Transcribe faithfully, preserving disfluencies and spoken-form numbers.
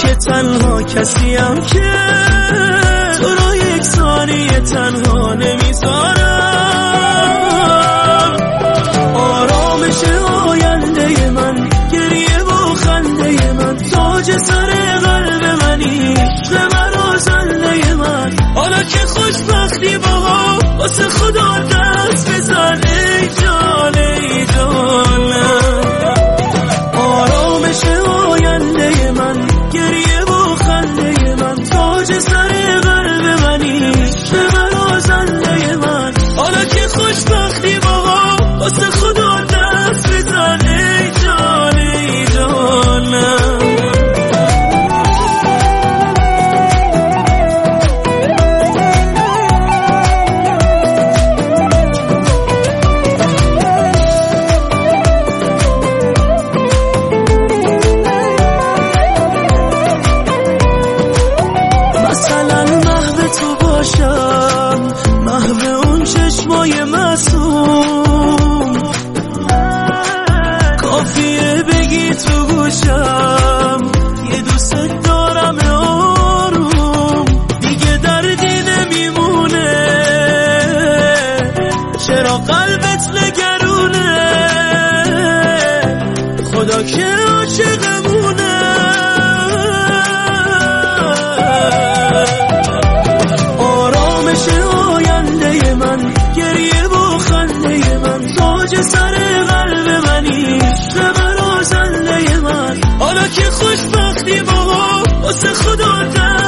که تنها کسیم که تو رو یک ثانیه تنها نمیذارم. آرامش آینده من، گریه و خنده من، تاج سر قلب منی، من و زنده من. حالا که خوشبختی باها واسه خدا دست بزن ای جان ای جانم. آرامش آینده من، گریه و خنده من، تاج سر قلب منی، من و زنده من. حالا که خوشبختی باها واسه خدا دست بزن ای جان ای جانم. محو اون چشمای معصوم، کافیه بگی تو گوشم یه دوست دارم آروم. دیگه دردی نمیمونه، چرا قلبت نگرونه، خدا که عاشقمونه. گریه و خنده من، تاج سر قلب منی، من و زنده من. حالا که خوشبختی باها واسه خدا